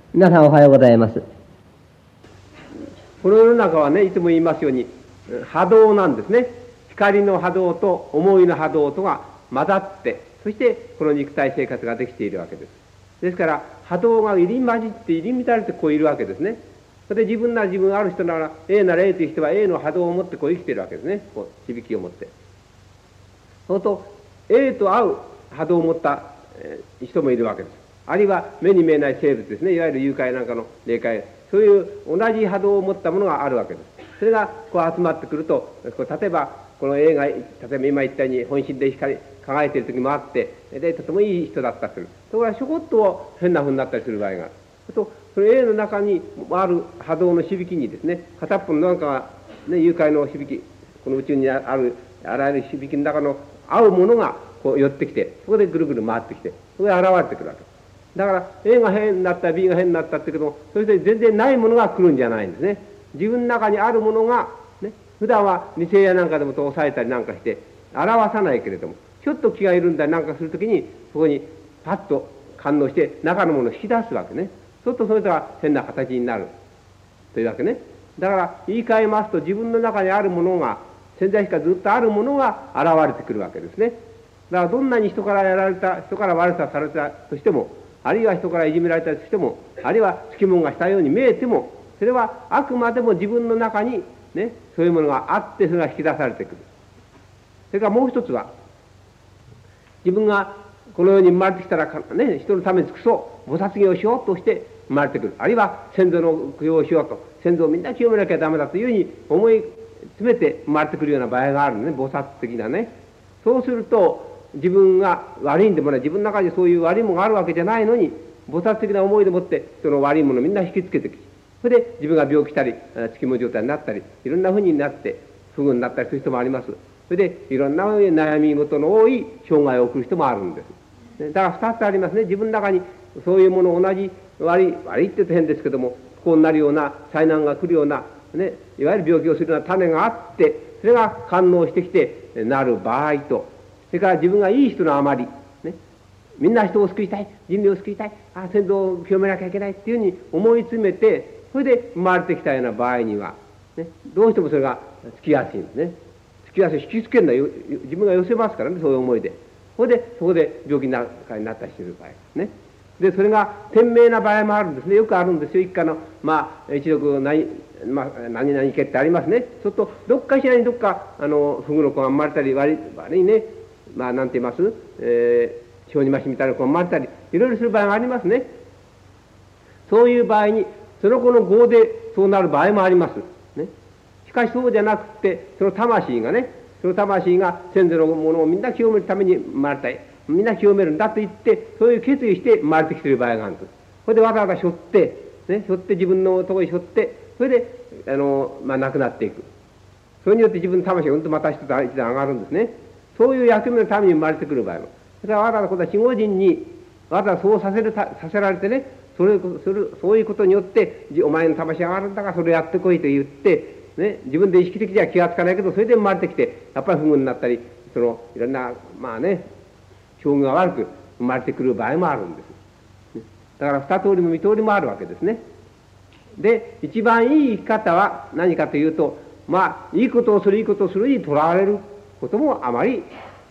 皆さんおはようございます。 この世の中はね、いつも言いますように波動なんですね。光の波動と思いの波動とが混ざって、そしてこの肉体生活ができているわけです。ですから波動が入り混じって入り乱れてこういるわけですね。それで自分なら自分ある人なら A なら A という人は A の波動を持ってこう生きているわけですね。こう響きを持って。そうすると A と合う波動を持った人もいるわけです。あるいは目に見えない生物ですね。いわゆる誘拐なんかの霊界、そういう同じ波動を持ったものがあるわけです。それがこう集まってくると、例えばこの映画、例えば今言ったように本心で輝いている時もあって、でとてもいい人だったりする。ところがちょこっと変な風になったりする場合がある。とその A の中にある波動の響きにですね、片っぽのなんかが、ね、誘拐の響き、この宇宙にあるあらゆる響きの中の合うものがこう寄ってきて、そこでぐるぐる回ってきて、そこで現れてくるわけです。だから A が変になった B が変になったってけども、それで全然ないものが来るんじゃないんですね。自分の中にあるものが、ね、普段は偽やなんかでもと抑えたりなんかして表さないけれども、ちょっと気が緩んだりなんかするときにそこにパッと感応して中のものを引き出すわけね。そうするとそれが変な形になるというわけね。だから言い換えますと、自分の中にあるものが、潜在意識からずっとあるものが現れてくるわけですね。だからどんなに人からやられた、人から悪さされたとしても、あるいは人からいじめられたとしても、あるいはつきもんがしたように見えても、それはあくまでも自分の中にね、そういうものがあって、それが引き出されてくる。それからもう一つは、自分がこの世に生まれてきたら、ね、人のために尽くそう、菩薩業をしようとして生まれてくる。あるいは先祖の供養をしようと、先祖をみんな清めなきゃダメだというふうに思い詰めて生まれてくるような場合があるのね、菩薩的なね。そうすると、自分が悪いんでもない、自分の中にそういう悪いものがあるわけじゃないのに、菩薩的な思いでもってその悪いものをみんな引きつけてきて、それで自分が病気したりつきも状態になったり、いろんなふうになって不具になったりする人もあります。それでいろんな悩み事の多い生涯を送る人もあるんです。だから2つありますね。自分の中にそういうもの同じ悪いって言うと変ですけども、不幸になるような災難が来るような、ね、いわゆる病気をするような種があって、それが感応してきてなる場合と、それから自分がいい人のあまり、ね、みんな人を救いたい、人類を救いたい、先祖を清めなきゃいけないっていうふうに思い詰めて、それで生まれてきたような場合には、ね、どうしてもそれがつきやすいんですね。つきやすい、引きつけるのは自分が寄せますからね、そういう思いで。そこで病気になったりする場合ですね。で、それが鮮明な場合もあるんですね。よくあるんですよ。一家の、一族何々家ってありますね。そうすると、どっかしらに不具の子が生まれたり、悪いね、なんて言います、小児麻痺みたいな子が生まれたり、いろいろする場合がありますね。そういう場合に、その子の業でそうなる場合もあります。ね。しかしそうじゃなくて、その魂が先祖のものをみんな清めるために生まれたい。みんな清めるんだと言って、そういう決意して生まれてきている場合があるんです。それでわざわざ背負って、自分のところに背負って、それで、亡くなっていく。それによって自分の魂がうんとまた一段上がるんですね。そういう役目のために生まれてくる場合も。それからわざわざ今度は守護人に、わざわざそうさせられてね、そういうことによって、お前の魂が上がるんだからそれをやってこいと言って、ね、自分で意識的には気がつかないけど、それで生まれてきて、やっぱり不具になったり、いろんな、境遇が悪く生まれてくる場合もあるんです。だから二通りも三通りもあるわけですね。で、一番いい生き方は何かというと、いいことをするにとらわれることもあまり、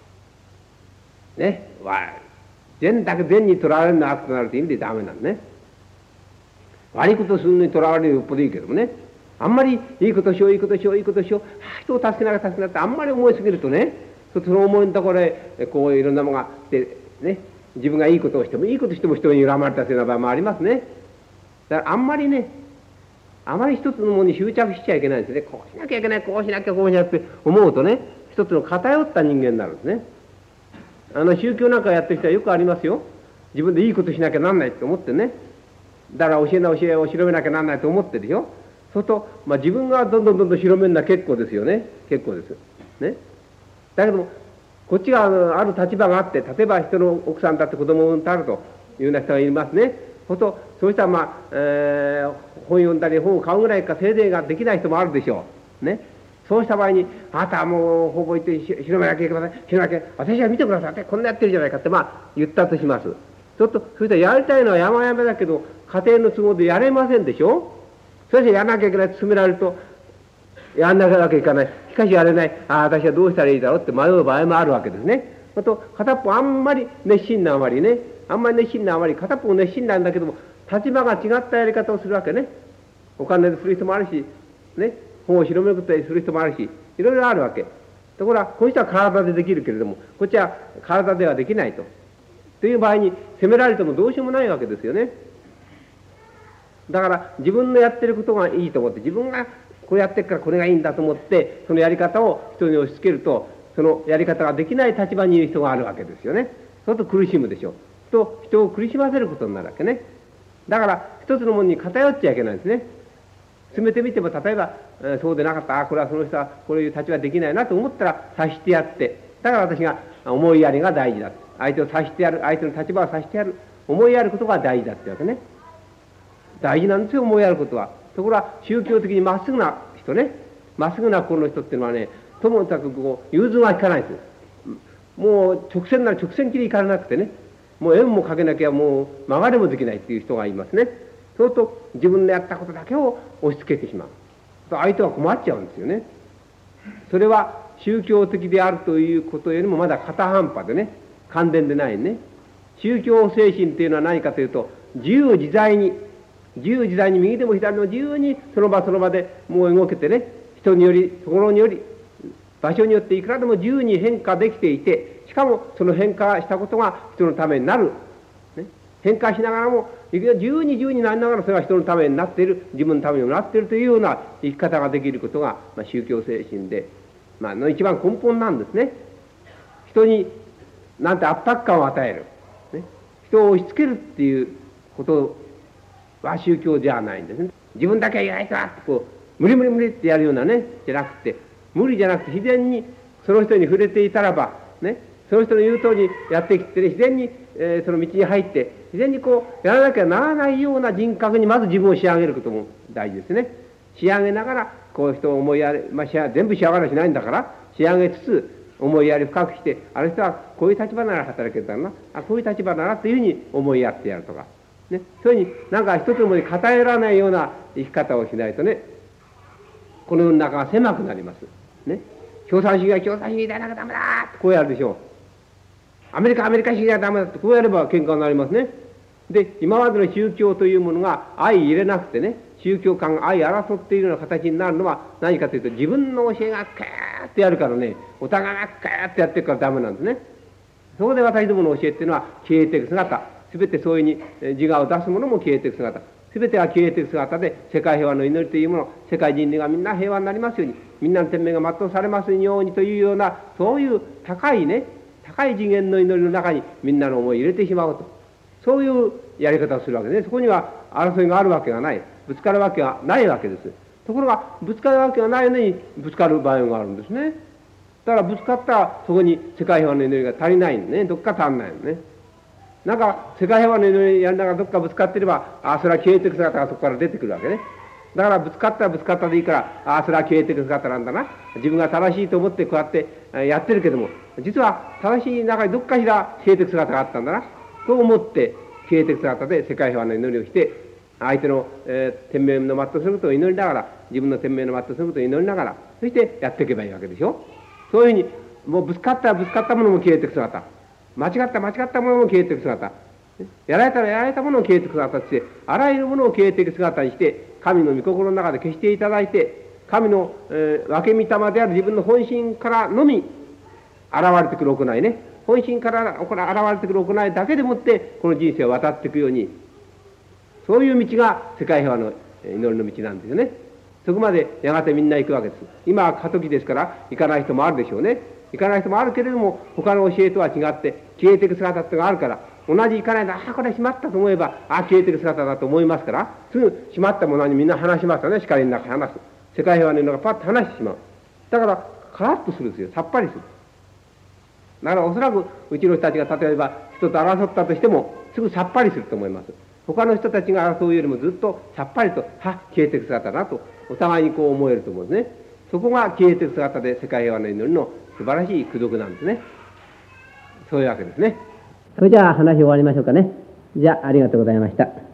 ね、善だけ善にとらわれるのは悪となるという意味でダメなんね。悪いことをするのにとらわれるのよっぽどいいけどもね。あんまりいいことしよう、人を助けなきゃってあんまり思いすぎるとね、その思いのところへこういろんなものがあってね、自分がいいことをしても人に恨まれたというような場合もありますね。だからあまり一つのものに執着しちゃいけないんですね。こうしなきゃいけない、こうしなきゃって思うとね、一つの偏った人間になるんですね。宗教なんかやってる人はよくありますよ。自分でいいことしなきゃなんないって思ってね。だから教えを広めなきゃなんないと思ってるでしょ。そうすると、自分がどんどん広めるのは結構ですよね。結構です。ね。だけども、こっちがある立場があって、例えば人の奥さんだって子供を産んであるというような人がいますね。そうしたら本読んだり本を買うぐらいかせいぜいができない人もあるでしょう。ね。そうした場合に、あなたはもうほぼ言って広めなきゃいけません。広めなきゃ、私は見てくださいって、こんなやってるじゃないかって言ったとします。そしたらやりたいのは山々だけど、 家庭の都合でやれませんでしょ。それでやらなきゃいけないと勧められると、やんなきゃいけない。しかしやれない。私はどうしたらいいだろうって迷う場合もあるわけですね。あと、片っぽあんまり熱心なあまりね、片っぽ熱心なんだけども、立場が違ったやり方をするわけね。お金でする人もあるし、ね、本を広めることでする人もあるし、いろいろあるわけ。ところが、この人は体でできるけれども、こっちは体ではできないと。という場合に、責められてもどうしようもないわけですよね。だから、自分のやってることがいいと思って、自分がこれやってるからこれがいいんだと思って、そのやり方を人に押し付けると、そのやり方ができない立場にいる人があるわけですよね。そうすると苦しむでしょう。と、人を苦しませることになるわけね。だから、一つのものに偏っちゃいけないんですね。進めてみても、例えば、そうでなかった、これはその人はこういう立場できないなと思ったら察してやって、だから私が思いやりが大事だ。相手を察してやる、相手の立場を察してやる、思いやることが大事だってわけね。大事なんですよ、思いやることは。ところが、宗教的にまっすぐな人ね、まっすぐな心の人っていうのはね、ともかくこう、融通が利かないんですよ。もう直線なら直線切りいかれなくてね、もう円もかけなきゃもう曲がれもできないっていう人がいますね。そうすると自分のやったことだけを押し付けてしまう。相手は困っちゃうんですよね。それは宗教的であるということよりもまだ片半端でね、完全でないね。宗教精神っていうのは何かというと、自由自在に右でも左でも自由にその場その場でもう動けてね、人により、ところにより、場所によっていくらでも自由に変化できていて、しかもその変化したことが人のためになる。ね、変化しながらも、自由になりながらそれは人のためになっている、自分のためにもなっているというような生き方ができることが、宗教精神で、の一番根本なんですね。人になんて圧迫感を与える。ね、人を押し付けるっていうことは宗教じゃないんですね。自分だけは偉いとってこう、無理ってやるようなね、じゃなくて、無理じゃなくて自然にその人に触れていたらば、ね、その人の言う通りにやってきて、ね、自然に、その道に入って、自然にこう、やらなきゃならないような人格にまず自分を仕上げることも大事ですね。仕上げながら、こう人を思いやり、全部仕上がらしないんだから、仕上げつつ、思いやり深くして、ある人はこういう立場なら働けるだろうな、こういう立場ならというふうに思いやってやるとか、ね、そういうふうになんか一つのものに偏らないような生き方をしないとね、この世の中が狭くなります。ね、共産主義は共産主義でなきゃダメだってこうやるでしょう。アメリカ主義はダメだってこうやれば喧嘩になりますね。で、今までの宗教というものが相入れなくてね、宗教間が相争っているような形になるのは何かというと、自分の教えがカーッとやるからね、お互いがカーッとやってるからダメなんですね。そこで私どもの教えっていうのは消えていく姿、すべてそういうに自我を出すものも消えていく姿、すべてが消えていく姿で世界平和の祈りというもの、世界人類がみんな平和になりますように、みんなの天命が全うされますようにというような、そういう高い次元の祈りの中にみんなの思いを入れてしまうと。そういうやり方をするわけですね。そこには争いがあるわけがない。ぶつかるわけがないわけです。ところが、ぶつかるわけがないのにぶつかる場合があるんですね。だからぶつかったらそこに世界平和の祈りが足りないんね。どっか足んないのね。なんか世界平和の祈りやりながらどっかぶつかっていれば、それは消えていく姿がそこから出てくるわけね。だからぶつかったらぶつかったでいいから、それは消えていく姿なんだな。自分が正しいと思ってこうやってやってるけども、実は正しい中にどっかしら消えていく姿があったんだな。と思って消えていく姿で世界平和の祈りをして、相手の、天命の全うすることを祈りながら、自分の天命の全うすることを祈りながら、そしてやっていけばいいわけでしょ。そういうふうに、もうぶつかったらぶつかったものも消えていく姿、間違ったものも消えていく姿、やられたらやられたものも消えていく姿として、あらゆるものを消えていく姿にして、神の御心の中で消していただいて、神の、分け御霊である自分の本心からのみ現れてくる行いね、本心から現れてくる行いだけでもってこの人生を渡っていくように、そういう道が世界平和の祈りの道なんですよね。そこまでやがてみんな行くわけです。今は過渡期ですから行かない人もあるでしょうね。行かない人もあるけれども、他の教えとは違って消えていく姿ってのがあるから、同じ行かないで、これはしまったと思えば、消えていく姿だと思いますから、すぐしまったものにみんな話しますよね。光の中に話す。世界平和の祈りがパッと話してしまう。だからカラッとするんですよ。さっぱりする。だからおそらくうちの人たちが例えば人と争ったとしてもすぐさっぱりすると思います。他の人たちが争うよりもずっとさっぱりと消えていく姿だなとお互いにこう思えると思うんですね。そこが消えていく姿で世界平和の祈りの素晴らしい功徳なんですね。そういうわけですね。それじゃあ話終わりましょうかね。じゃあありがとうございました。